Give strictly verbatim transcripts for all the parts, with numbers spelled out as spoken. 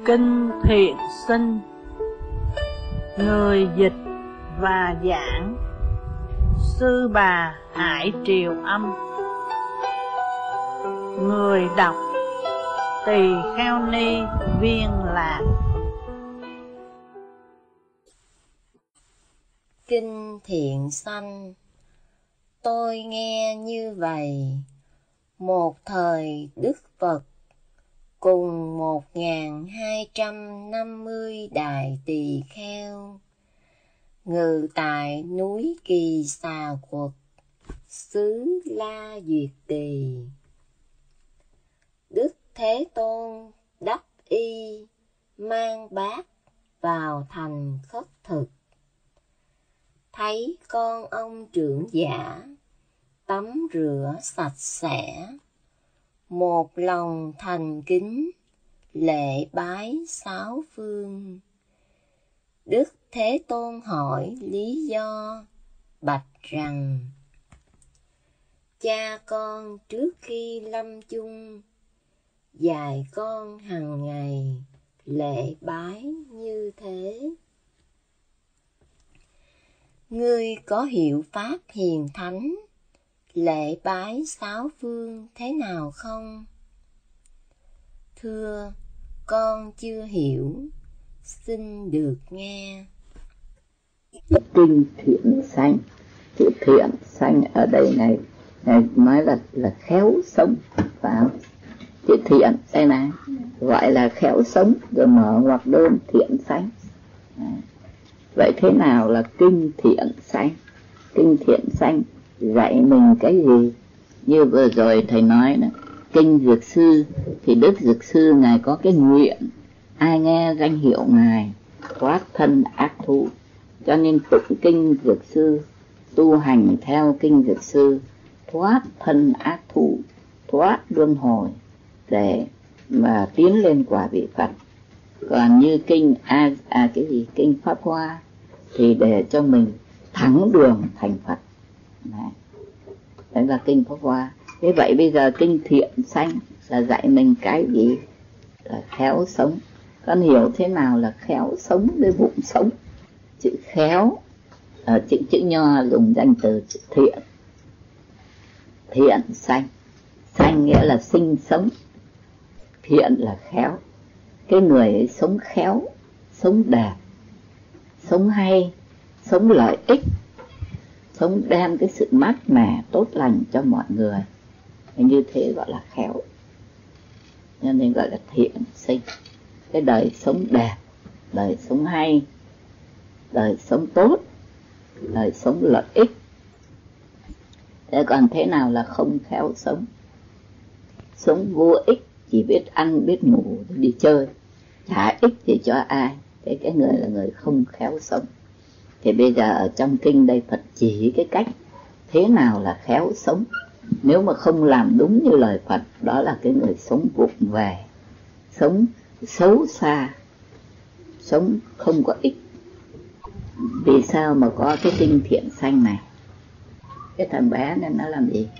Kinh Thiện Sinh. Người dịch và giảng Sư Bà Hải Triều Âm. Người đọc Tỳ Kheo Ni Viên Lạc. Kinh Thiện Sanh. Tôi nghe như vậy: một thời Đức Phật cùng một nghìn hai trăm năm mươi đại tỳ kheo ngự tại núi Kỳ Xà Quật, xứ La Duyệt Tỳ. Đức Thế Tôn đắp y mang bát vào thành khất thực, thấy con ông trưởng giả tắm rửa sạch sẽ, một lòng thành kính lễ bái sáu phương. Đức Thế Tôn hỏi lý do, bạch rằng: cha con trước khi lâm chung dạy con hằng ngày lễ bái như thế. Ngươi có hiệu pháp hiền thánh lễ bái sáu phương thế nào không? Thưa, con chưa hiểu, xin được nghe. Kinh Thiện Sanh. Chữ thiện sanh ở đây này, này nói là là khéo sống, phải không? Chữ thiện đây này gọi là khéo sống, rồi mở ngoặc đơn thiện sanh. À, vậy thế nào là kinh thiện sanh? Kinh thiện sanh dạy mình cái gì? Như vừa rồi thầy nói đó, kinh Dược Sư thì Đức Dược Sư ngài có cái nguyện ai nghe danh hiệu ngài thoát thân ác thú, cho nên tụng kinh Dược Sư, tu hành theo kinh Dược Sư, thoát thân ác thú, thoát luân hồi để mà tiến lên quả vị Phật. Còn như kinh a à, cái gì kinh Pháp Hoa thì để cho mình thẳng đường thành Phật. Đấy, đấy là kinh Pháp Hoa. Thế vậy bây giờ kinh Thiện Sanh là dạy mình cái gì? Là khéo sống. Con hiểu thế nào là khéo sống với bụng sống? Chữ khéo ở chữ chữ nho dùng danh từ chữ thiện. Thiện sanh, sanh nghĩa là sinh sống, thiện là khéo. Cái người ấy sống khéo, sống đẹp, sống hay, sống lợi ích, sống đem cái sự mát mẻ tốt lành cho mọi người, như thế gọi là khéo, cho nên gọi là thiện sinh. Cái đời sống đẹp, đời sống hay, đời sống tốt, đời sống lợi ích. Thế còn thế nào là không khéo sống? Sống vô ích, chỉ biết ăn, biết ngủ, đi chơi, chả ích gì cho ai. Thế cái người là người không khéo sống. Thì bây giờ ở trong kinh đây Phật chỉ cái cách thế nào là khéo sống. Nếu mà không làm đúng như lời Phật, đó là cái người sống vụng về, sống xấu xa, sống không có ích. Vì sao mà có cái kinh Thiện Sanh này? Cái thằng bé nên nó làm gì?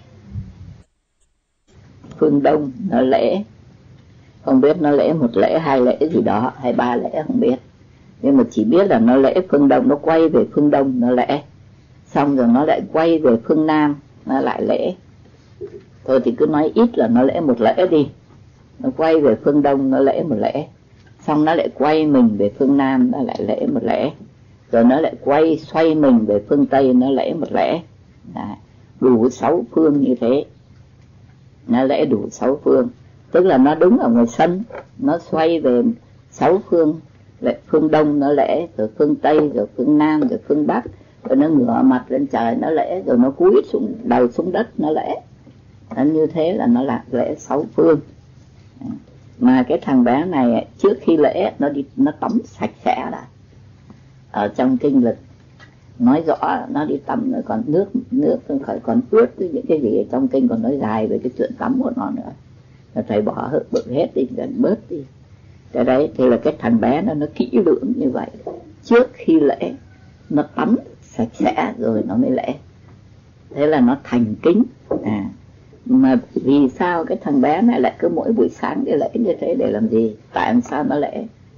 Phương Đông nó lễ, không biết nó lễ một lễ, hai lễ gì đó, hay ba lễ không biết. Nhưng mà chỉ biết là nó lễ phương Đông, nó quay về phương Đông nó lễ, xong rồi nó lại quay về phương Nam nó lại lễ. Thôi thì cứ nói ít là nó lễ một lễ đi. Nó quay về phương Đông nó lễ một lễ, xong nó lại quay mình về phương Nam nó lại lễ một lễ, rồi nó lại quay xoay mình về phương Tây nó lễ một lễ. Đấy, đủ sáu phương như thế, nó lễ đủ sáu phương. Tức là nó đứng ở ngoài sân, nó xoay về sáu phương, lại phương Đông nó lễ, rồi phương Tây, rồi phương Nam, rồi phương Bắc, rồi nó ngửa mặt lên trời nó lễ, rồi nó cúi xuống đầu xuống đất nó lễ. Đó, như thế là nó là lễ sáu phương. Mà cái thằng bé này trước khi lễ nó đi nó tắm sạch sẽ đã. Ở trong kinh lịch nói rõ nó đi tắm rồi, còn nước nước không khỏi còn ướt với những cái gì ở trong kinh còn nói dài về cái chuyện tắm của nó nữa. Rồi thầy bỏ hết bực hết đi, dần bớt đi. Cái đấy thì là cái thằng bé nó nó kỹ lưỡng như vậy. Trước khi lễ nó tắm sạch sẽ rồi nó mới lễ. Thế là nó thành kính. À, mà vì sao cái thằng bé này lại cứ mỗi buổi sáng để lễ như thế để làm gì? Tại sao nó lễ?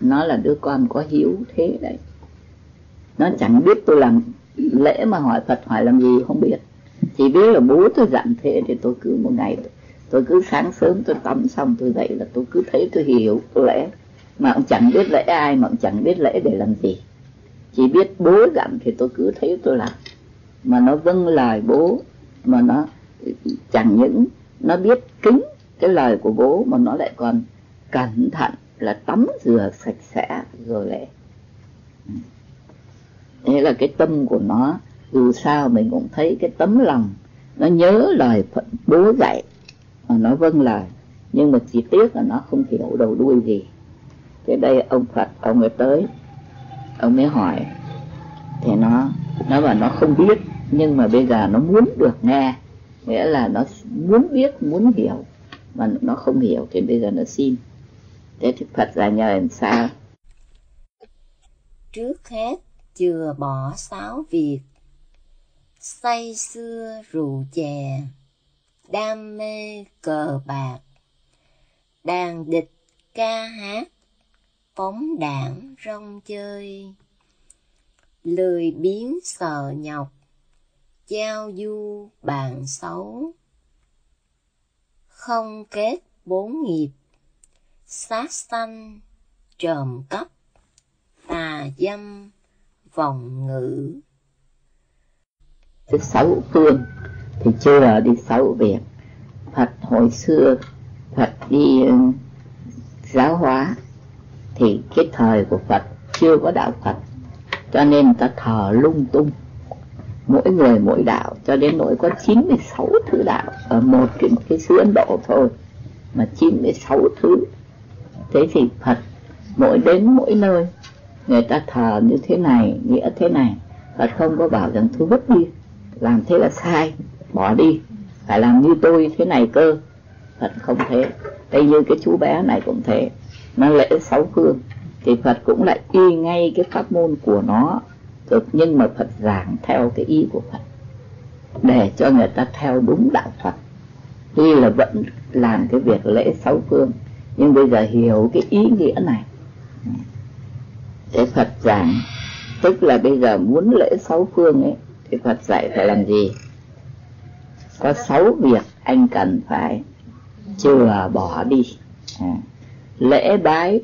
nó là đứa con có hiếu thế đấy. Nó chẳng biết tôi làm lễ mà hỏi Phật hỏi làm gì không biết. Chỉ biết là bố tôi dặn thế thì tôi cứ một ngày tôi cứ sáng sớm tôi tắm xong tôi dậy là tôi cứ thấy tôi hiểu tôi lễ. Mà cũng chẳng biết lễ ai, mà cũng chẳng biết lễ để làm gì. Chỉ biết bố dặn thì tôi cứ thấy tôi làm. Mà nó vâng lời bố, mà nó chẳng những nó biết kính cái lời của bố mà nó lại còn cẩn thận là tắm rửa sạch sẽ rồi lễ. Thế là cái tâm của nó, dù sao mình cũng thấy cái tấm lòng, nó nhớ lời Phật bố dạy mà nó vâng lời, nhưng mà chỉ tiếc là nó không hiểu đầu đuôi gì. Thế đây ông Phật ông ấy tới, ông ấy hỏi, thì nó nó bảo nó không biết, nhưng mà bây giờ nó muốn được nghe, nghĩa là nó muốn biết, muốn hiểu, mà nó không hiểu thì bây giờ nó xin. Thế thì Phật giải nhờ làm sao? Trước hết chừa bỏ sáu việc: say sưa rượu chè, đam mê cờ bạc, đàn địch ca hát, phóng đảng rong chơi, lười biếng sợ nhọc, giao du bạn xấu, không kết bốn nghiệp: sát sanh, trộm cắp, tà dâm, vọng ngữ. Cái sáu phương thì chưa đi sáu việc. Phật hồi xưa Phật đi giáo hóa thì cái thời của Phật chưa có đạo Phật, cho nên người ta thờ lung tung, mỗi người mỗi đạo, cho đến nỗi có chín mươi sáu thứ đạo ở một cái, cái xứ Ấn Độ thôi mà chín mươi sáu thứ. Thế thì Phật mỗi đến mỗi nơi người ta thờ như thế này, nghĩa thế này, Phật không có bảo rằng thôi vứt đi, làm thế là sai, bỏ đi, phải làm như tôi thế này cơ. Phật không thế. Đây như cái chú bé này cũng thế, nó lễ sáu phương thì Phật cũng lại y ngay cái pháp môn của nó rồi, nhưng mà Phật giảng theo cái ý của Phật để cho người ta theo đúng đạo Phật. Tuy là vẫn làm cái việc lễ sáu phương, nhưng bây giờ hiểu cái ý nghĩa này để Phật giảng. Tức là bây giờ muốn lễ sáu phương ấy thì Phật dạy phải làm gì? Có sáu việc anh cần phải chừa bỏ đi. à, Lễ bái,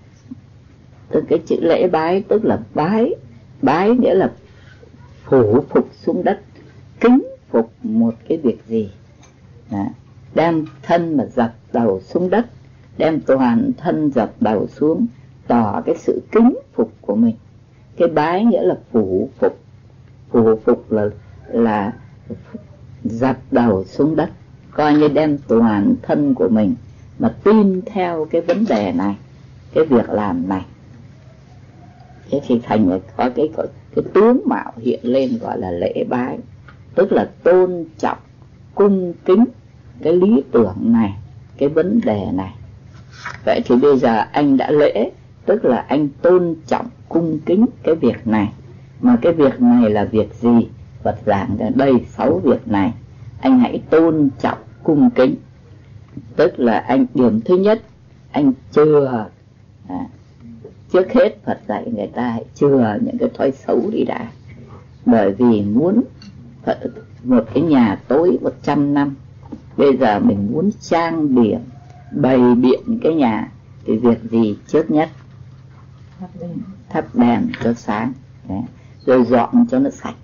tức cái chữ lễ bái tức là bái. Bái nghĩa là phủ phục xuống đất, kính phục một cái việc gì. à, Đem thân mà dập đầu xuống đất, đem toàn thân dập đầu xuống, tỏ cái sự kính phục của mình. Cái bái nghĩa là phủ phục. Phủ phục là là dập đầu xuống đất, coi như đem toàn thân của mình mà tin theo cái vấn đề này, cái việc làm này. Thế thì thành là có cái, có cái tướng mạo hiện lên gọi là lễ bái, tức là tôn trọng, cung kính cái lý tưởng này, cái vấn đề này. Vậy thì bây giờ anh đã lễ, tức là anh tôn trọng, cung kính cái việc này. Mà cái việc này là việc gì? Phật giảng ở đây sáu việc này anh hãy tôn trọng, cung kính. Tức là anh, điểm thứ nhất, anh chừa à, trước hết Phật dạy người ta hãy chừa những cái thói xấu đi đã. Bởi vì muốn một cái nhà tối một trăm năm, bây giờ mình muốn trang điểm, bày biện cái nhà thì việc gì trước nhất? Thắp đèn, thắp đèn cho sáng. Đấy. Rồi dọn cho nó sạch.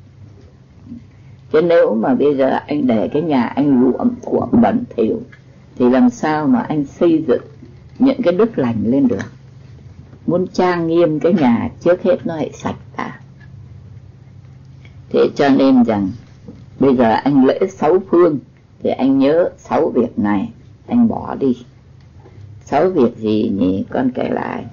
Chứ nếu mà bây giờ anh để cái nhà anh luộm thuộm bẩn thỉu thì làm sao mà anh xây dựng những cái đức lành lên được? Muốn trang nghiêm cái nhà trước hết nó hãy sạch đã. Thế cho nên rằng bây giờ anh lễ sáu phương thì anh nhớ sáu việc này anh bỏ đi. Sáu việc gì nhỉ? Con kể lại.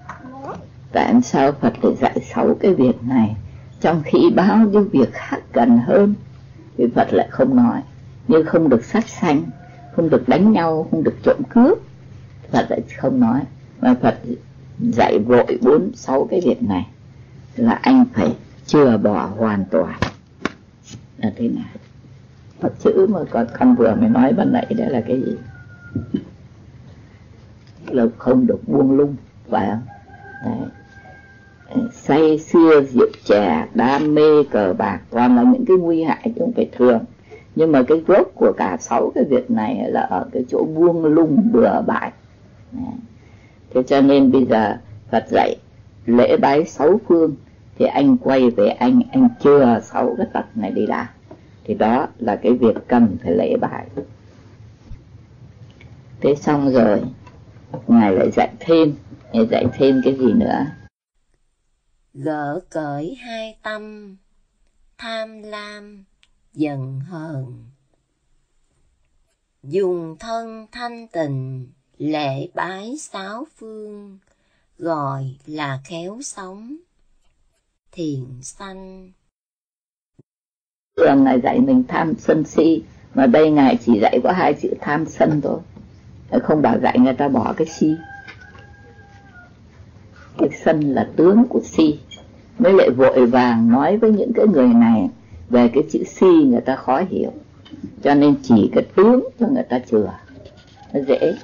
Tại sao Phật lại dạy sáu cái việc này trong khi bao nhiêu việc khác cần hơn thì Phật lại không nói? Như không được sát sanh, không được đánh nhau, không được trộm cướp, Phật lại không nói. Mà Phật dạy vội bốn sáu cái việc này là anh phải chừa bỏ hoàn toàn. Là thế nào? Phật chữ mà con, con vừa mới nói ban nãy đó là cái gì? Là không được buông lung, phải không? Đấy. Say xưa rượu chè, đam mê cờ bạc, toàn là những cái nguy hại chứ không phải thường. Nhưng mà cái gốc của cả sáu cái việc này là ở cái chỗ buông lung bừa bãi. Thế cho nên bây giờ Phật dạy lễ bái sáu phương, thì anh quay về anh anh chừa sáu cái tật này đi đã, thì đó là cái việc cần phải lễ bái. Thế xong rồi Ngài lại dạy thêm, Ngài dạy thêm cái gì nữa? Gỡ cởi hai tâm, tham lam, giận hờn. Dùng thân thanh tịnh, lễ bái sáu phương, gọi là khéo sống, thiện sanh. Thường Ngài dạy mình tham sân si, mà đây Ngài chỉ dạy có hai chữ tham sân thôi, không bảo dạy người ta bỏ cái si. Cái sân là tướng của si. Mới lại vội vàng nói với những cái người này về cái chữ si, người ta khó hiểu, cho nên chỉ cái tướng cho người ta chừa, nó dễ.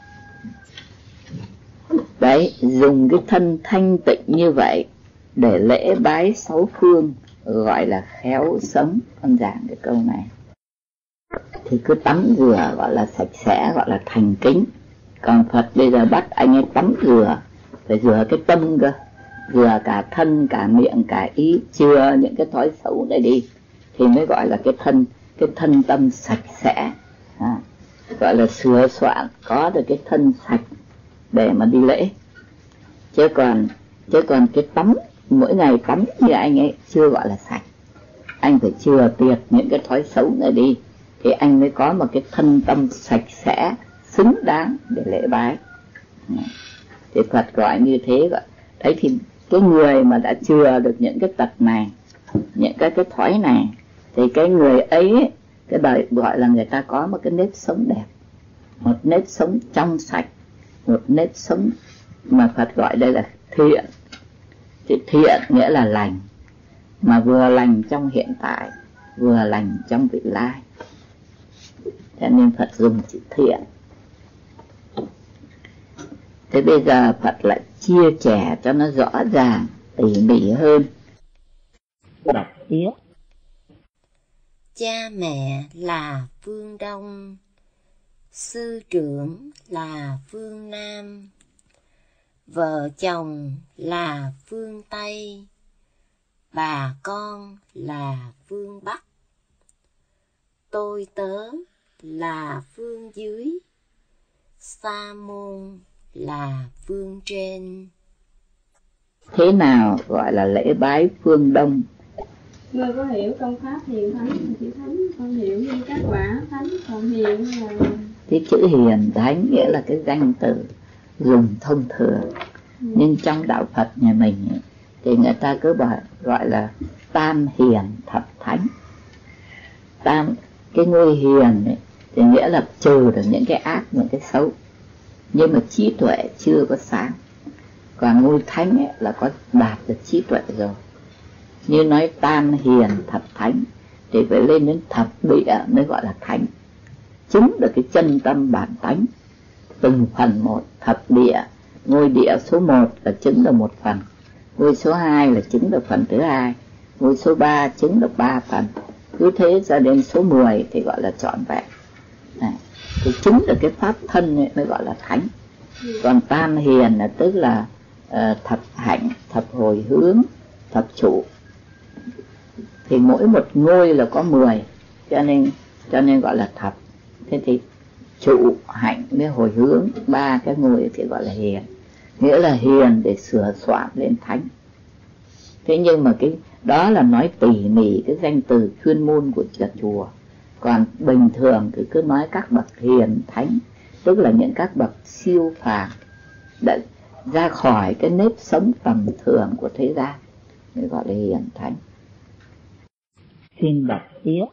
Đấy, dùng cái thân thanh tịnh như vậy để lễ bái sáu phương, gọi là khéo sống. Con giảng cái câu này thì cứ tắm rửa gọi là sạch sẽ, gọi là thành kính. Còn Phật bây giờ bắt anh ấy tắm rửa, phải rửa cái tâm cơ, rửa cả thân, cả miệng, cả ý, chừa những cái thói xấu này đi, thì mới gọi là cái thân, cái thân tâm sạch sẽ, à, gọi là sửa soạn, có được cái thân sạch để mà đi lễ. Chứ còn chứ còn cái tắm, mỗi ngày tắm như anh ấy chưa gọi là sạch. Anh phải chừa tiệt những cái thói xấu này đi, thì anh mới có một cái thân tâm sạch sẽ, xứng đáng để lễ bái. Thì Phật gọi như thế, gọi thấy thì cái người mà đã chừa được những cái tật này, những cái cái thói này, thì cái người ấy, cái đời gọi là người ta có một cái nếp sống đẹp, một nếp sống trong sạch, một nếp sống mà Phật gọi đây là thiện. Thì thiện nghĩa là lành, mà vừa lành trong hiện tại, vừa lành trong vị lai. Cho nên Phật dùng chữ thiện. Thế bây giờ Phật lại chia sẻ cho nó rõ ràng, tỉ mỉ hơn. Đọc tiếp. Cha mẹ là phương Đông, sư trưởng là phương Nam, vợ chồng là phương Tây, bà con là phương Bắc, tôi tớ là phương dưới, sa môn là phương trên. Thế nào gọi là lễ bái phương Đông? Ngươi có hiểu công pháp hiền thánh thì chữ thánh, con hiểu như các quả thánh, còn hiền là... Cái chữ hiền thánh nghĩa là cái danh từ dùng thông thường. Ừ. Nhưng trong đạo Phật nhà mình ấy, thì người ta cứ bảo, gọi là tam hiền thập thánh. Tam, cái ngôi hiền ấy, thì nghĩa là trừ được những cái ác, những cái xấu, nhưng mà trí tuệ chưa có sáng. Còn ngôi thánh ấy, là có đạt được trí tuệ rồi. Như nói tam hiền thập thánh thì phải lên đến thập địa mới gọi là thánh, chứng được cái chân tâm bản tánh từng phần một. Thập địa, ngôi địa số một là chứng được một phần, ngôi số hai là chứng được phần thứ hai, ngôi số ba chứng được ba phần, cứ thế ra đến số mười thì gọi là trọn vẹn. Này, thì chứng được cái pháp thân ấy mới gọi là thánh. Còn tam hiền là tức là uh, thập hạnh, thập hồi hướng, thập trụ. Thì mỗi một ngôi là có mười, cho nên cho nên gọi là thập. Thế thì trụ, hạnh với hồi hướng, ba cái ngôi thì gọi là hiền, nghĩa là hiền để sửa soạn lên thánh. Thế nhưng mà cái đó là nói tỉ mỉ cái danh từ chuyên môn của chùa. Còn bình thường thì cứ nói các bậc hiền thánh, tức là những các bậc siêu phàm đã ra khỏi cái nếp sống tầm thường của thế gian, mới gọi là hiền thánh. Xin đọc tiếp.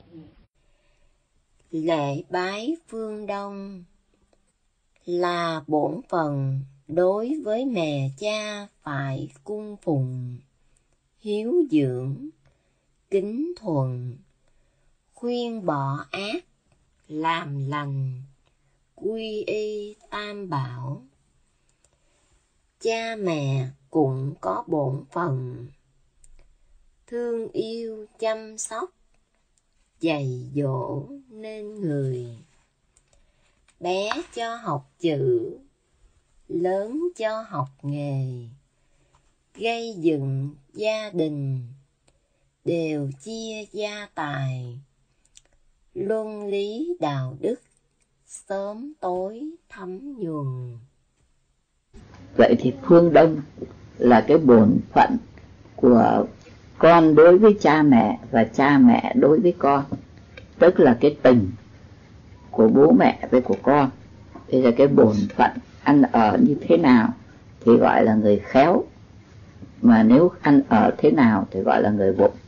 Lễ bái phương Đông là bổn phận đối với mẹ cha phải cung phụng, hiếu dưỡng, kính thuận, khuyên bỏ ác, làm lành, quy y tam bảo. Cha mẹ cũng có bổn phận thương yêu chăm sóc, dạy dỗ nên người. Bé cho học chữ, lớn cho học nghề, gây dựng gia đình, đều chia gia tài, luân lý đạo đức, sớm tối thấm nhuần. Vậy thì phương Đông là cái bổn phận của con đối với cha mẹ và cha mẹ đối với con, tức là cái tình của bố mẹ với của con. Bây giờ cái bổn phận ăn ở như thế nào thì gọi là người khéo, mà nếu ăn ở thế nào thì gọi là người bụng.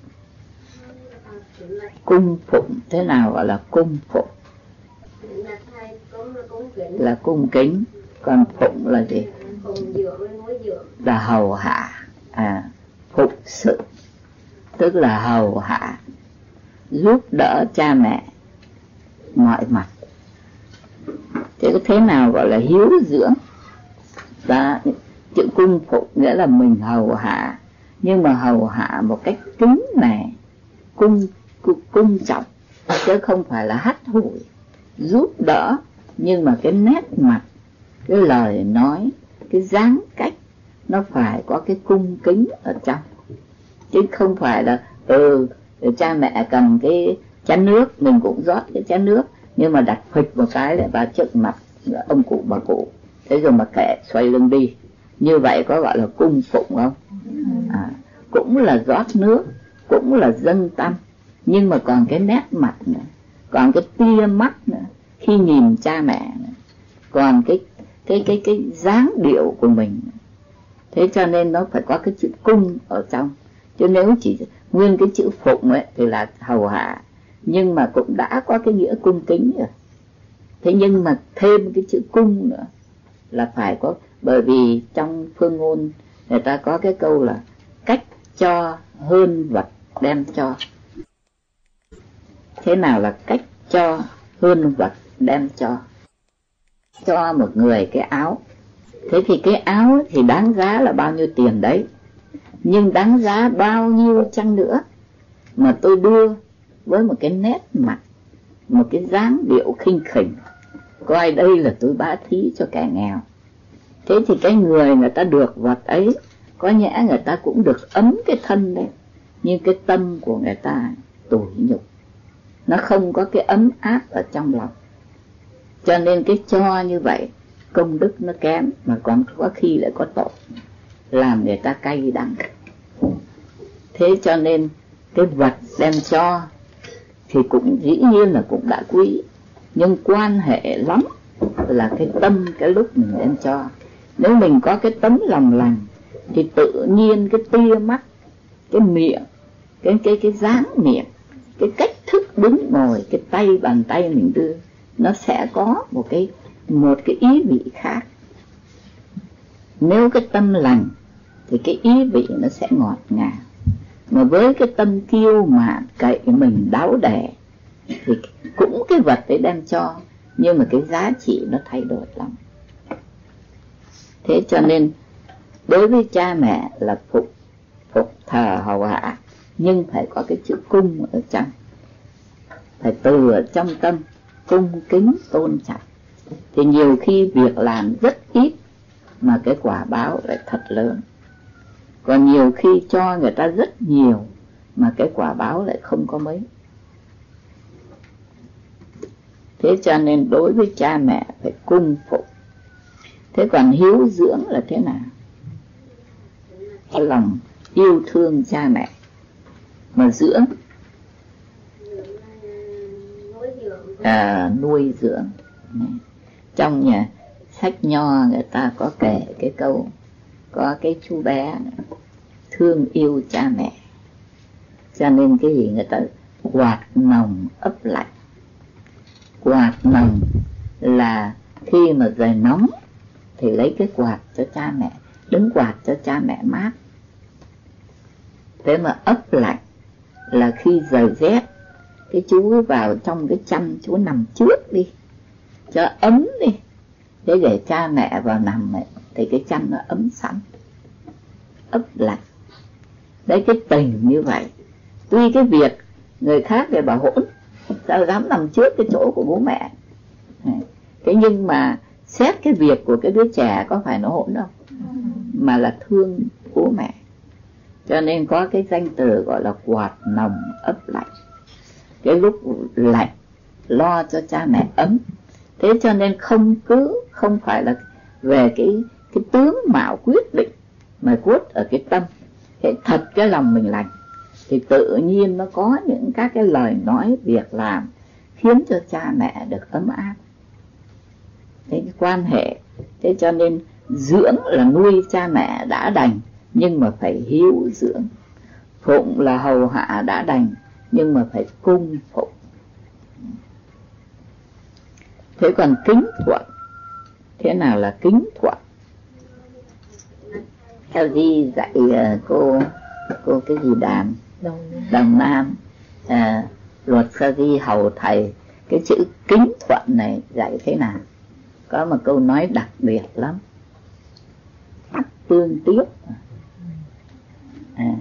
Cung phụng thế nào gọi là cung phụng, là cung kính. Còn phụng là gì? Là hầu hạ, à, phụng sự, tức là hầu hạ, giúp đỡ cha mẹ mọi mặt. Thế có thế nào gọi là hiếu dưỡng? Đó, chữ cung phụng nghĩa là mình hầu hạ, nhưng mà hầu hạ một cách kính nể, cung, cung, cung trọng, chứ không phải là hắt hủi. Giúp đỡ, nhưng mà cái nét mặt, cái lời nói, cái dáng cách nó phải có cái cung kính ở trong, chứ không phải là ừ cha mẹ cần cái chén nước mình cũng rót cái chén nước, nhưng mà đặt phịch một cái lại vào trước mặt ông cụ bà cụ, thế rồi mà kệ xoay lưng đi. Như vậy có gọi là cung phụng không? À, cũng là rót nước, cũng là dâng tâm, nhưng mà còn cái nét mặt nữa, còn cái tia mắt nữa khi nhìn cha mẹ nữa, còn cái cái cái cái dáng điệu của mình. Thế cho nên nó phải có cái chữ cung ở trong, chứ nếu chỉ nguyên cái chữ phụng ấy thì là hầu hạ, nhưng mà cũng đã có cái nghĩa cung kính rồi. Thế nhưng mà thêm cái chữ cung nữa là phải có, bởi vì trong phương ngôn người ta có cái câu là cách cho hơn vật đem cho. Thế nào là cách cho hơn vật đem cho? Cho một người cái áo, thế thì cái áo thì đáng giá là bao nhiêu tiền đấy, nhưng đáng giá bao nhiêu chăng nữa mà tôi đưa với một cái nét mặt, một cái dáng điệu khinh khỉnh, coi đây là tôi bá thí cho kẻ nghèo. Thế thì cái người người ta được vật ấy, có nhẽ người ta cũng được ấm cái thân đấy, nhưng cái tâm của người ta tủi nhục, nó không có cái ấm áp ở trong lòng. Cho nên cái cho như vậy công đức nó kém, mà còn có khi lại có tội, làm người ta cay đắng. Thế cho nên cái vật đem cho thì cũng dĩ nhiên là cũng đã quý, nhưng quan hệ lắm là cái tâm cái lúc mình đem cho. Nếu mình có cái tấm lòng lành thì tự nhiên cái tia mắt, cái miệng, cái cái cái dáng miệng, cái cách thức đứng ngồi, cái tay bàn tay mình đưa, nó sẽ có một cái một cái ý vị khác. Nếu cái tâm lành thì cái ý vị nó sẽ ngọt ngào, mà với cái tâm kiêu mạn cậy mình đáo đẻ thì cũng cái vật đấy đem cho, nhưng mà cái giá trị nó thay đổi lắm. Thế cho nên đối với cha mẹ là phục phục thờ hầu hạ, nhưng phải có cái chữ cung ở trong, phải từ ở trong tâm cung kính tôn trọng. Thì nhiều khi việc làm rất ít mà cái quả báo lại thật lớn, còn nhiều khi cho người ta rất nhiều mà cái quả báo lại không có mấy. Thế cho nên đối với cha mẹ phải cung phục. Thế còn hiếu dưỡng là thế nào? Cái lòng yêu thương cha mẹ mà dưỡng, à, nuôi dưỡng. Trong nhà sách nho người ta có kể cái câu, có cái chú bé thương yêu cha mẹ, cho nên cái gì người ta quạt nồng ấp lạnh. Quạt nồng là khi mà trời nóng thì lấy cái quạt cho cha mẹ, đứng quạt cho cha mẹ mát. Thế mà ấp lạnh là khi trời rét, cái chú vào trong cái chăn chú nằm trước đi cho ấm đi, thế để cha mẹ vào nằm ấy, thì cái chăn nó ấm sẵn. ấp lạnh. Đấy, cái tình như vậy. Tuy cái việc người khác để bảo hỗn, sao dám nằm trước cái chỗ của bố mẹ. Thế nhưng mà xét cái việc của cái đứa trẻ có phải nó hỗn đâu, mà là thương bố mẹ. Cho nên có cái danh từ gọi là quạt nồng ấp lạnh. Cái lúc lạnh lo cho cha mẹ ấm. Thế cho nên không cứ không phải là về cái cái tướng mạo quyết định, mà cốt ở cái tâm. Thế thật cái lòng mình lành thì tự nhiên nó có những các cái lời nói việc làm khiến cho cha mẹ được ấm áp. Thế cái quan hệ. Thế cho nên dưỡng là nuôi cha mẹ đã đành, nhưng mà phải hiếu dưỡng. Phụng là hầu hạ đã đành, nhưng mà phải cung phụng. Thế còn kính thuận, thế nào là kính thuận? Theo Di dạy cô cô cái gì Đàm Đồng Nam, à, luật Sa Di hầu thầy, cái chữ kính thuận này dạy thế nào? Có một câu nói đặc biệt lắm: mắt tương tiếp. À,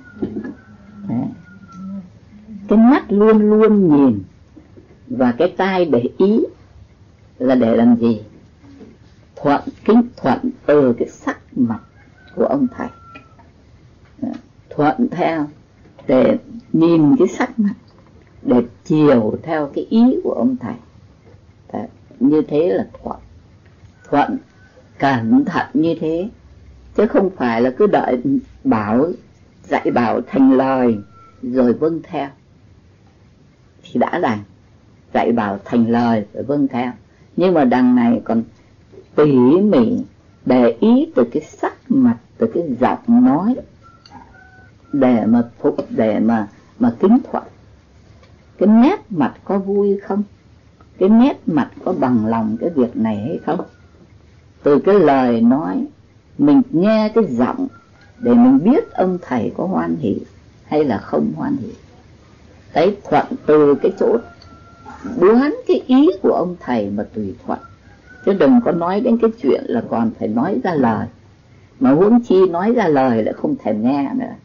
cái mắt luôn luôn nhìn, và cái tai để ý là để làm gì? Thuận, kính thuận từ cái sắc mặt của ông thầy. Thuận theo để nhìn cái sắc mặt, để chiều theo cái ý của ông thầy. Đấy, như thế là thuận. Thuận cẩn thận như thế, chứ không phải là cứ đợi bảo dạy bảo thành lời rồi vâng theo thì đã đành. Dạy bảo thành lời rồi vâng theo, nhưng mà đằng này còn tỉ mỉ để ý từ cái sắc mặt, từ cái giọng nói, để mà phục, để mà mà kính thuận. Cái nét mặt có vui không? Cái nét mặt có bằng lòng cái việc này hay không? Từ cái lời nói, mình nghe cái giọng để mình biết ông thầy có hoan hỷ hay là không hoan hỷ. Đấy, thuận từ cái chỗ đoán cái ý của ông thầy mà tùy thuận. Chứ đừng có nói đến cái chuyện là còn phải nói ra lời, mà huống chi nói ra lời lại không thèm nghe nữa.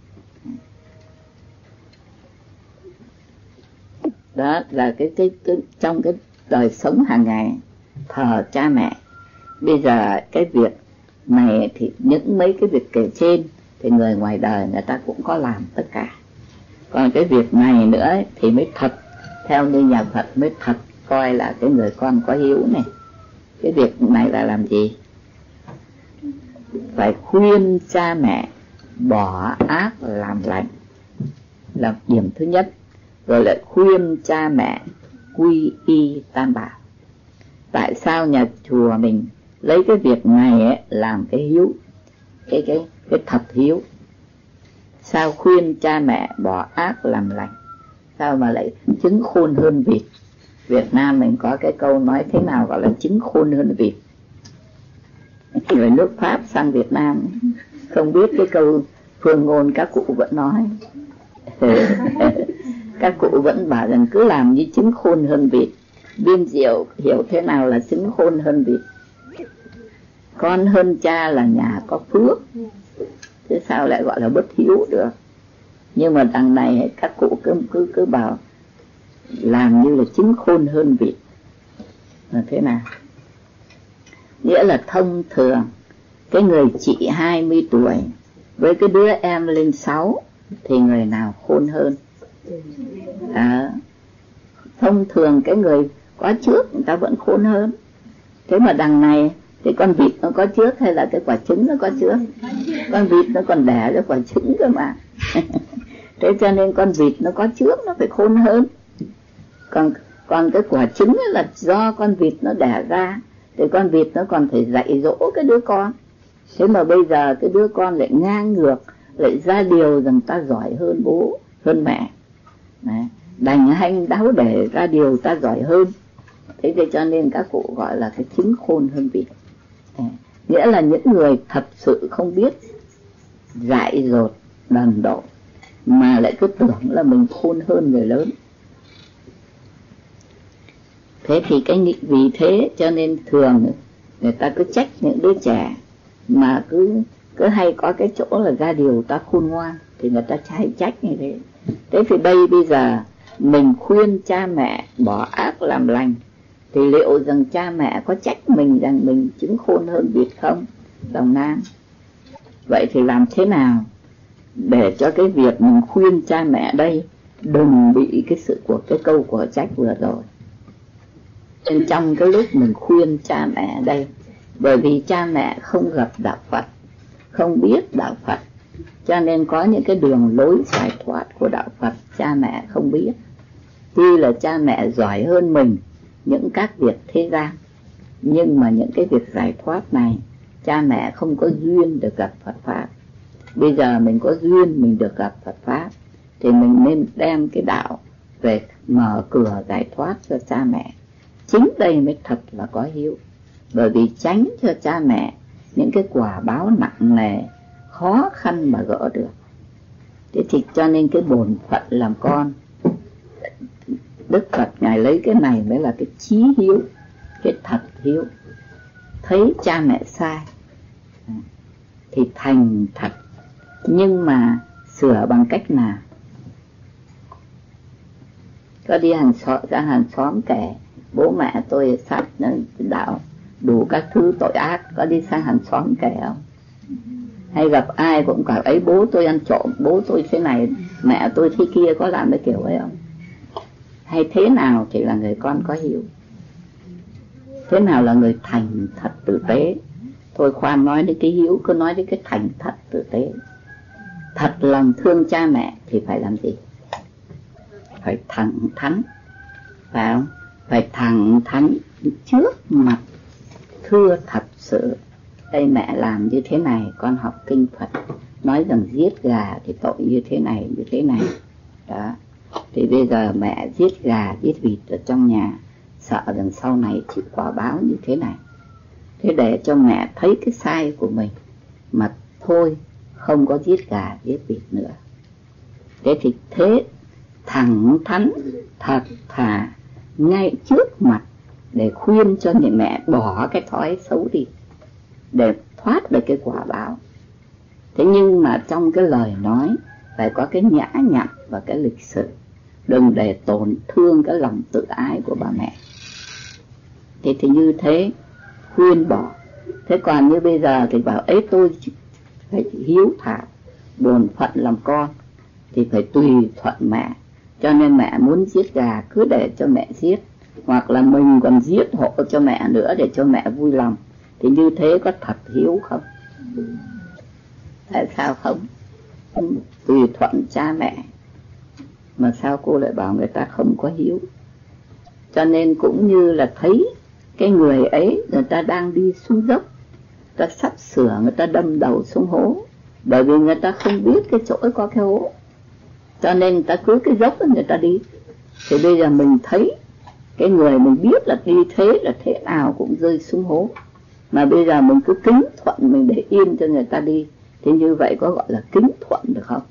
Đó là cái, cái, cái trong cái đời sống hàng ngày thờ cha mẹ. Bây giờ cái việc này thì những mấy cái việc kể trên thì người ngoài đời người ta cũng có làm tất cả. Còn cái việc này nữa ấy, thì mới thật, theo như nhà Phật mới thật coi là cái người con có hiếu này. Cái việc này là làm gì? Phải khuyên cha mẹ bỏ ác làm lành là điểm thứ nhất. Rồi lại khuyên cha mẹ quy y tam bảo. Tại sao nhà chùa mình lấy cái việc này ấy, làm cái hiếu, cái, cái, cái thật hiếu? Sao khuyên cha mẹ bỏ ác làm lành? Sao mà lại trứng khôn hơn vịt? Việt Nam mình có cái câu nói thế nào gọi là trứng khôn hơn vịt? Người nước Pháp sang Việt Nam không biết cái câu phương ngôn các cụ vẫn nói. Các cụ vẫn bảo rằng cứ làm như trứng khôn hơn vịt. Biên Diệu hiểu thế nào là trứng khôn hơn vịt? Con hơn cha là nhà có phước, chứ sao lại gọi là bất hiếu được? Nhưng mà đằng này các cụ cứ cứ cứ bảo làm như là trứng khôn hơn vịt là thế nào? Nghĩa là thông thường cái người chị hai mươi tuổi với cái đứa em lên sáu thì người nào khôn hơn? À, thông thường cái người có trước người ta vẫn khôn hơn. Thế mà đằng này thì con vịt nó có trước hay là cái quả trứng nó có trước? Con vịt nó còn đẻ cái quả trứng cơ mà. Thế cho nên con vịt nó có trước nó phải khôn hơn. Còn còn cái quả trứng là do con vịt nó đẻ ra, thì con vịt nó còn phải dạy dỗ cái đứa con. Thế mà bây giờ cái đứa con lại ngang ngược, lại ra điều rằng ta giỏi hơn bố, hơn mẹ. Đấy, đành hanh đáo để ra điều ta giỏi hơn. Thế thì cho nên các cụ gọi là cái trứng khôn hơn vịt. Đấy, nghĩa là những người thật sự không biết dại dột đần độn mà lại cứ tưởng là mình khôn hơn người lớn. Thế thì cái nghĩ vì thế cho nên thường người ta cứ trách những đứa trẻ mà cứ cứ hay có cái chỗ là ra điều ta khôn ngoan thì người ta hay trách như thế. Thế thì đây bây giờ mình khuyên cha mẹ bỏ ác làm lành, thì liệu rằng cha mẹ có trách mình rằng mình chứng khôn hơn vịt không? Đồng Nam. Vậy thì làm thế nào để cho cái việc mình khuyên cha mẹ đây đừng bị cái sự của cái câu của trách vừa rồi. Nên trong cái lúc mình khuyên cha mẹ đây, bởi vì cha mẹ không gặp đạo Phật, không biết đạo Phật, cho nên có những cái đường lối giải thoát của đạo Phật cha mẹ không biết. Tuy là cha mẹ giỏi hơn mình những các việc thế gian, nhưng mà những cái việc giải thoát này cha mẹ không có duyên được gặp Phật Pháp. Bây giờ mình có duyên mình được gặp Phật Pháp, thì mình nên đem cái đạo về mở cửa giải thoát cho cha mẹ. Chính đây mới thật là có hiếu, bởi vì tránh cho cha mẹ những cái quả báo nặng nề, khó khăn mà gỡ được. Thế thì cho nên cái bổn phận làm con, Đức Phật Ngài lấy cái này mới là cái chí hiếu, cái thật hiếu. Thấy cha mẹ sai thì thành thật, nhưng mà sửa bằng cách nào? Có đi hàng xóm, ra hàng xóm kể bố mẹ tôi sát đạo đủ các thứ tội ác, có đi sang hàng xóm kể không? Hay gặp ai cũng bảo ấy bố tôi ăn trộm, bố tôi thế này, mẹ tôi thế kia, có làm cái kiểu ấy không? Hay thế nào thì là người con có hiếu? Thế nào là người thành thật tử tế? Thôi khoan nói đến cái hiếu, cứ nói đến cái thành thật tử tế. Thật lòng thương cha mẹ thì phải làm gì? Phải thẳng thắn, phải không? Phải thẳng thắn trước mặt, thưa thật sự đây mẹ làm như thế này, con học kinh Phật nói rằng giết gà thì tội như thế này như thế này đó. Thì bây giờ mẹ giết gà giết vịt ở trong nhà, sợ rằng sau này chịu quả báo như thế này. Thế để cho mẹ thấy cái sai của mình mà thôi không có giết gà giết vịt nữa. Thế thì thế thẳng thắn thật thà ngay trước mặt để khuyên cho người mẹ bỏ cái thói xấu đi, để thoát được cái quả báo. Thế nhưng mà trong cái lời nói phải có cái nhã nhặn và cái lịch sự, đừng để tổn thương cái lòng tự ái của bà mẹ. Thế thì như thế khuyên bỏ. Thế còn như bây giờ thì bảo ấy tôi phải hiếu thảo, bổn phận làm con thì phải tùy thuận mẹ, cho nên mẹ muốn giết gà cứ để cho mẹ giết, hoặc là mình còn giết hộ cho mẹ nữa để cho mẹ vui lòng. Thì như thế có thật hiếu không? Tại sao không? Không tùy thuận cha mẹ mà sao cô lại bảo người ta không có hiếu? Cho nên cũng như là thấy cái người ấy người ta đang đi xuống dốc, ta sắp sửa người ta đâm đầu xuống hố, bởi vì người ta không biết cái chỗ ấy có cái hố, cho nên người ta cứ cái dốc ấy người ta đi. Thì bây giờ mình thấy cái người mình biết là đi thế là thế nào cũng rơi xuống hố, mà bây giờ mình cứ kính thuận, mình để yên cho người ta đi, thì như vậy có gọi là kính thuận được không?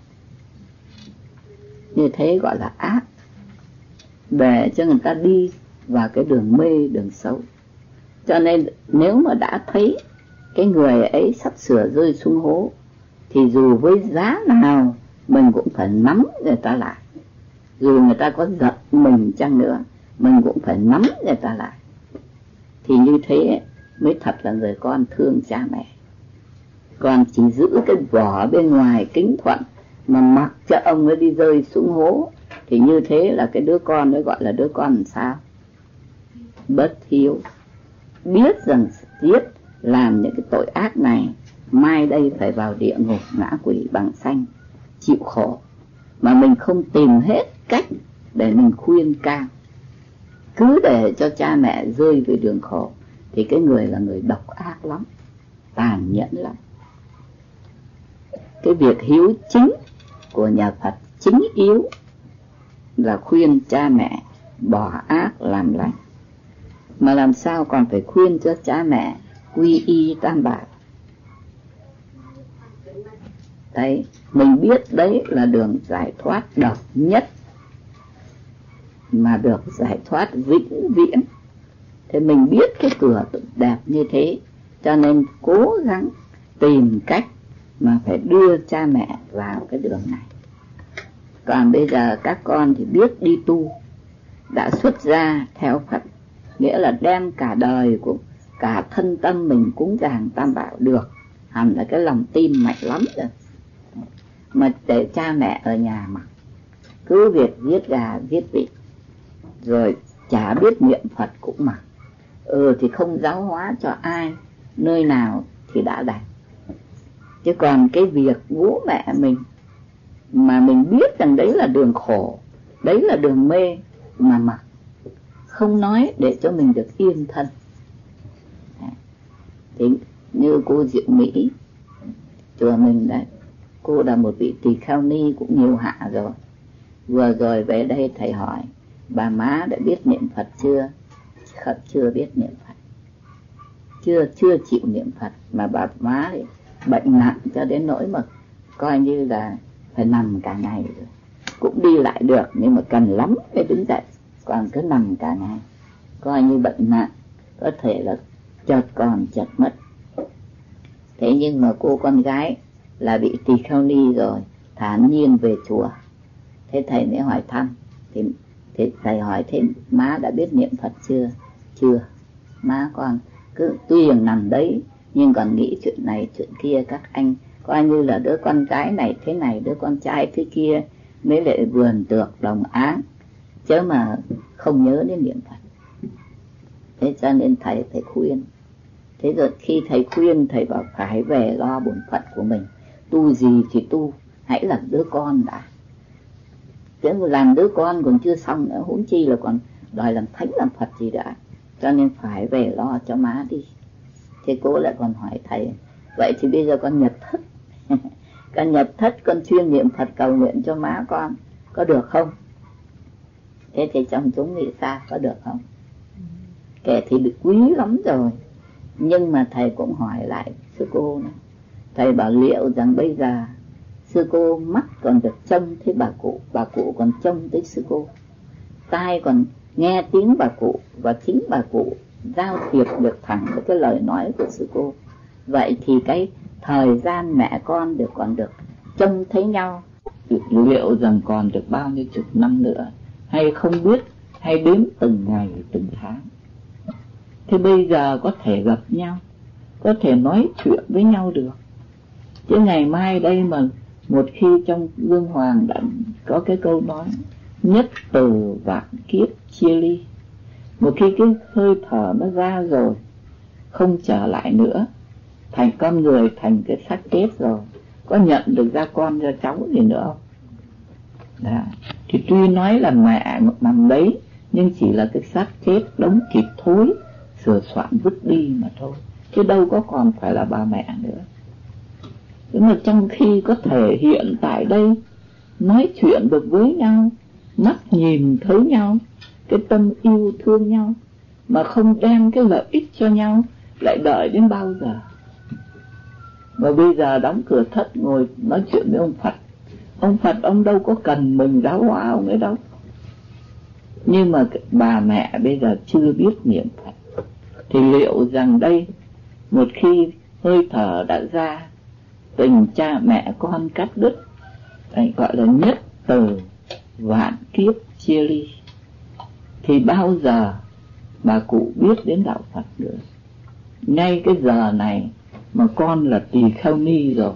Như thế gọi là ác, để cho người ta đi vào cái đường mê, đường xấu. Cho nên nếu mà đã thấy cái người ấy sắp sửa rơi xuống hố, thì dù với giá nào mình cũng phải nắm người ta lại. Dù người ta có giận mình chăng nữa, mình cũng phải nắm người ta lại. Thì như thế mới thật là người con thương cha mẹ. Còn chỉ giữ cái vỏ bên ngoài kính thuận mà mặc cho ông ấy đi rơi xuống hố, thì như thế là cái đứa con ấy gọi là đứa con làm sao? Bất hiếu. Biết rằng giết làm những cái tội ác này, mai đây phải vào địa ngục ngã quỷ bằng xanh, chịu khổ, mà mình không tìm hết cách để mình khuyên can, cứ để cho cha mẹ rơi về đường khổ, thì cái người là người độc ác lắm, tàn nhẫn lắm. Cái việc hiếu chính của nhà Phật chính yếu là khuyên cha mẹ bỏ ác làm lành, mà làm sao còn phải khuyên cho cha mẹ quy y tam bảo. Đấy, mình biết đấy là đường giải thoát độc nhất, mà được giải thoát vĩnh viễn. Thế mình biết cái cửa đẹp như thế, cho nên cố gắng tìm cách mà phải đưa cha mẹ vào cái đường này. Còn bây giờ các con thì biết đi tu, đã xuất gia theo Phật, nghĩa là đem cả đời của cả thân tâm mình cúng dường Tam Bảo được, hẳn là cái lòng tin mạnh lắm rồi. Mà để cha mẹ ở nhà mà cứ việc giết gà giết vịt, rồi chả biết niệm Phật cũng mặc, ừ thì không giáo hóa cho ai nơi nào thì đã đành. Chứ còn cái việc bố mẹ mình mà mình biết rằng đấy là đường khổ, đấy là đường mê mà mặc, không nói để cho mình được yên thân. Thì như cô Diệu Mỹ chùa mình đấy, cô là một vị tỳ kheo ni cũng nhiều hạ rồi. Vừa rồi về đây thầy hỏi bà má đã biết niệm Phật chưa? Không, chưa biết niệm Phật, chưa chưa chịu niệm Phật. Mà bà má thì bệnh nặng cho đến nỗi mà coi như là phải nằm cả ngày rồi. Cũng đi lại được nhưng mà cần lắm mới đứng dậy, còn cứ nằm cả ngày, coi như bệnh nặng, có thể là chợt còn chợt mất. Thế nhưng mà cô con gái là bị tỳ kheo ni rồi, thản nhiên về chùa. Thế thầy mới hỏi thăm, thì, thì thầy hỏi thế má đã biết niệm Phật chưa? Chưa. Má con cứ tuy rằng nằm đấy nhưng còn nghĩ chuyện này chuyện kia, các anh coi như là đứa con gái này thế này, đứa con trai thế kia, mới lại vườn tược đồng áng, chứ mà không nhớ đến niệm Phật. Thế cho nên thầy phải khuyên. Thế rồi khi thầy khuyên, thầy bảo phải về lo bổn phận của mình, tu gì thì tu, hãy làm đứa con đã. Chứ làm đứa con còn chưa xong nữa, huống chi là còn đòi làm thánh làm Phật gì đã. Cho nên phải về lo cho má đi. Thế cô lại còn hỏi thầy, vậy thì bây giờ con nhập thất con nhập thất, con chuyên niệm Phật cầu nguyện cho má con, có được không? Thế thì trong chúng nghĩ sao, có được không? Kẻ thì được quý lắm rồi. Nhưng mà thầy cũng hỏi lại sư cô này. Thầy bảo liệu rằng bây giờ sư cô mắt còn được trông thấy bà cụ, bà cụ còn trông thấy sư cô, tai còn nghe tiếng bà cụ, và chính bà cụ giao thiệp được thẳng với cái lời nói của sư cô. Vậy thì cái thời gian mẹ con được còn được trông thấy nhau, liệu rằng còn được bao nhiêu chục năm nữa hay không biết, hay đếm từng ngày từng tháng. Thế bây giờ có thể gặp nhau, có thể nói chuyện với nhau được. Chứ ngày mai đây mà một khi trong Vương Hoàng đã có cái câu nói nhất từ vạn kiếp chia ly, một khi cái hơi thở nó ra rồi, không trở lại nữa, thành con người thành cái xác chết rồi, có nhận được ra con ra cháu gì nữa không? Đó. Thì tuy nói là mẹ nằm đấy, nhưng chỉ là cái xác chết đống thịt thối, sửa soạn vứt đi mà thôi, chứ đâu có còn phải là bà mẹ nữa. Nhưng mà trong khi có thể hiện tại đây, nói chuyện được với nhau, mắt nhìn thấy nhau, cái tâm yêu thương nhau, mà không đem cái lợi ích cho nhau, lại đợi đến bao giờ? Mà bây giờ đóng cửa thất ngồi nói chuyện với ông Phật. Ông Phật ông đâu có cần mình giáo hóa ông ấy đâu. Nhưng mà bà mẹ bây giờ chưa biết niệm Phật, thì liệu rằng đây, một khi hơi thở đã ra, tình cha mẹ con cắt đứt, đấy gọi là nhất từ vạn kiếp chia ly, thì bao giờ bà cụ biết đến đạo Phật nữa? Ngay cái giờ này mà con là tỳ kheo ni rồi,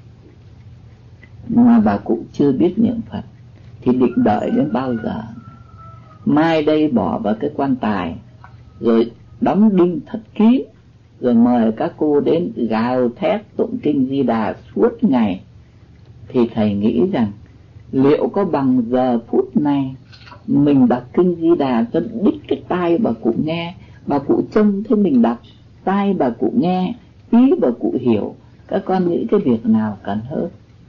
mà bà cụ chưa biết niệm Phật, thì định đợi đến bao giờ? Mai đây bỏ vào cái quan tài, rồi đóng đinh thật kín, rồi mời các cô đến gào thét tụng kinh Di Đà suốt ngày, thì thầy nghĩ rằng liệu có bằng giờ phút này mình đọc kinh Di Đà cho đích cái tai bà cụ nghe, bà cụ trông thấy mình đọc, tai bà cụ nghe, ý bà cụ hiểu, các con nghĩ cái việc nào cần hơn?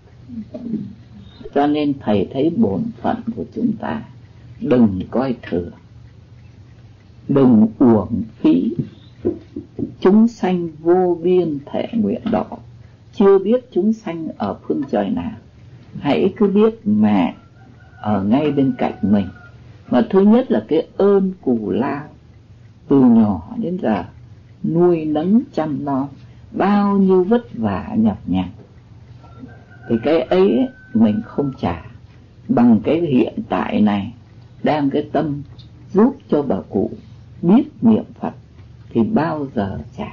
Cho nên thầy thấy bổn phận của chúng ta đừng coi thường, đừng uổng phí. Chúng sanh vô biên thể nguyện độ, chưa biết chúng sanh ở phương trời nào, hãy cứ biết mẹ ở ngay bên cạnh mình. Mà thứ nhất là cái ơn cù lao, từ nhỏ đến giờ nuôi nấng chăm nom, bao nhiêu vất vả nhọc nhằn, thì cái ấy mình không trả. Bằng cái hiện tại này, đem cái tâm giúp cho bà cụ biết niệm Phật thì bao giờ trả.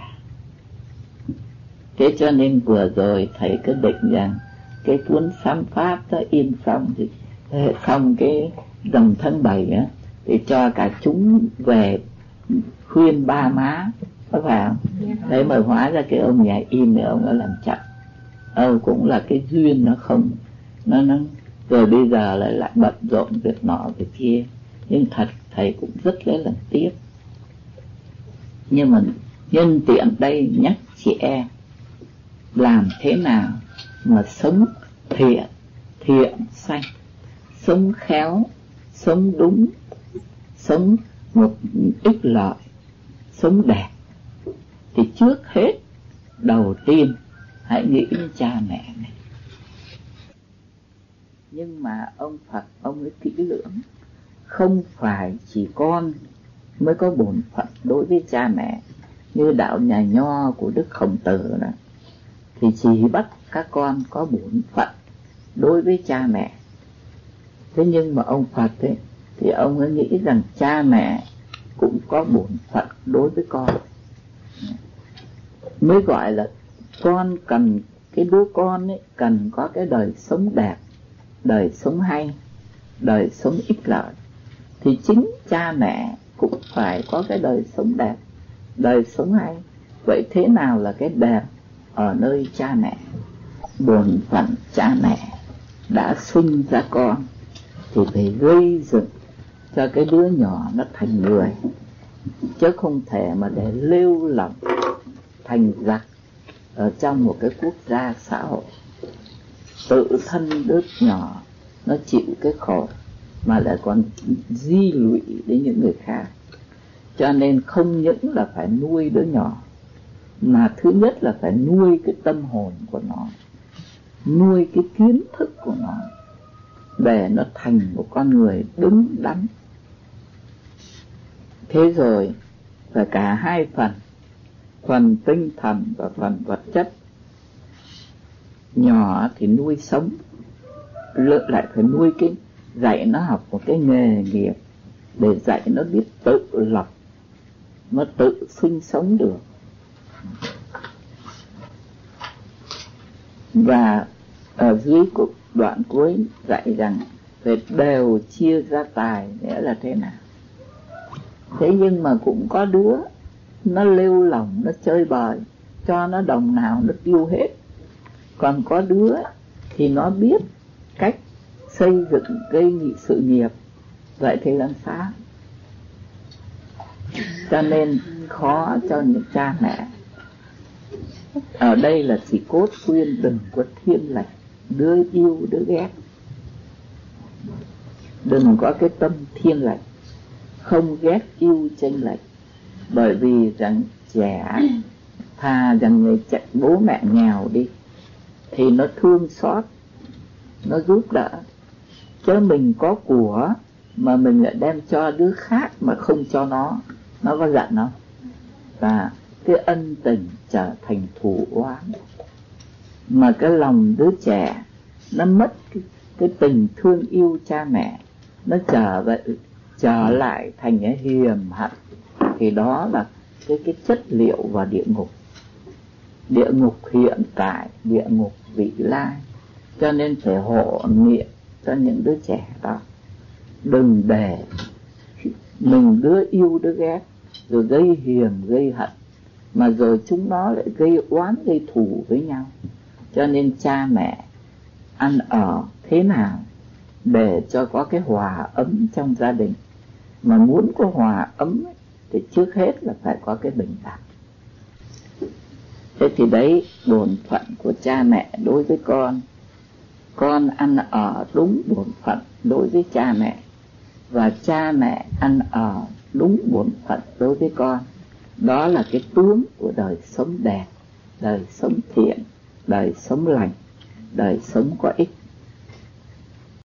Thế cho nên vừa rồi thầy cứ định rằng cái cuốn Sám Pháp đó in xong thì xong cái rằm tháng bảy á, thì cho cả chúng về khuyên ba má, có phải không? Thế mà hóa ra cái ông nhà in này ông đã làm chậm. Âu cũng là cái duyên nó không, nó nó rồi bây giờ lại lại bận rộn việc nọ việc kia. Nhưng thật thầy cũng rất lấy lần tiếc. Nhưng mà nhân tiện đây nhắc chị em làm thế nào mà sống thiện, thiện sanh, sống khéo, sống đúng, sống một ích lợi, sống đẹp. Thì trước hết đầu tiên hãy nghĩ đến cha mẹ này. Nhưng mà ông Phật ông ấy kỹ lưỡng, không phải chỉ con mới có bổn phận đối với cha mẹ. Như đạo nhà Nho của Đức Khổng Tử đó, thì chỉ bắt các con có bổn phận đối với cha mẹ. Thế nhưng mà ông Phật ấy, thì ông ấy nghĩ rằng cha mẹ cũng có bổn phận đối với con. Mới gọi là con cần, cái đứa con ấy cần có cái đời sống đẹp, đời sống hay, đời sống ích lợi. Thì chính cha mẹ cũng phải có cái đời sống đẹp, đời sống hay. Vậy thế nào là cái đẹp? Ở nơi cha mẹ. Bổn phận cha mẹ đã sinh ra con thì phải gây dựng cho cái đứa nhỏ nó thành người, chứ không thể mà để lêu lỏng thành giặc ở trong một cái quốc gia xã hội. Tự thân đứa nhỏ nó chịu cái khổ mà lại còn di lụy đến những người khác. Cho nên không những là phải nuôi đứa nhỏ, mà thứ nhất là phải nuôi cái tâm hồn của nó, nuôi cái kiến thức của nó, để nó thành một con người đúng đắn. Thế rồi phải cả hai phần, phần tinh thần và phần vật chất. Nhỏ thì nuôi sống, lại phải nuôi cái, dạy nó học một cái nghề nghiệp, để dạy nó biết tự lập, nó tự sinh sống được. Và ở dưới đoạn cuối dạy rằng phải đều chia ra tài, nghĩa là thế nào. Thế nhưng mà cũng có đứa nó lêu lỏng, nó chơi bời, cho nó đồng nào nó tiêu hết. Còn có đứa thì nó biết cách xây dựng gây nghị sự nghiệp. Vậy thì làm sao? Cho nên khó cho những cha mẹ. Ở đây là chỉ cốt khuyên đừng có thiên lệch, đứa yêu đứa ghét. Đừng có cái tâm thiên lệch, không ghét yêu chênh lệch. Bởi vì rằng trẻ thà rằng người chạy bố mẹ nghèo đi thì nó thương xót, nó giúp đỡ. Chứ mình có của mà mình lại đem cho đứa khác mà không cho nó, nó có giận không? Và cái ân tình trở thành thù oán. Mà cái lòng đứa trẻ nó mất cái, cái tình thương yêu cha mẹ, nó trở về, trở lại thành cái hiềm hận. Thì đó là cái, cái chất liệu vào địa ngục. Địa ngục hiện tại, địa ngục vị lai. Cho nên phải hộ niệm cho những đứa trẻ đó. Đừng để mình đứa yêu đứa ghét, rồi gây hiềm gây hận, mà rồi chúng nó lại gây oán gây thù với nhau. Cho nên cha mẹ ăn ở thế nào để cho có cái hòa ấm trong gia đình. Mà muốn có hòa ấm ấy, thì trước hết là phải có cái bình đẳng. Thế thì đấy bổn phận của cha mẹ đối với con. Con ăn ở đúng bổn phận đối với cha mẹ, và cha mẹ ăn ở đúng bổn phận đối với con. Đó là cái tướng của đời sống đẹp, đời sống thiện, đời sống lành, đời sống có ích.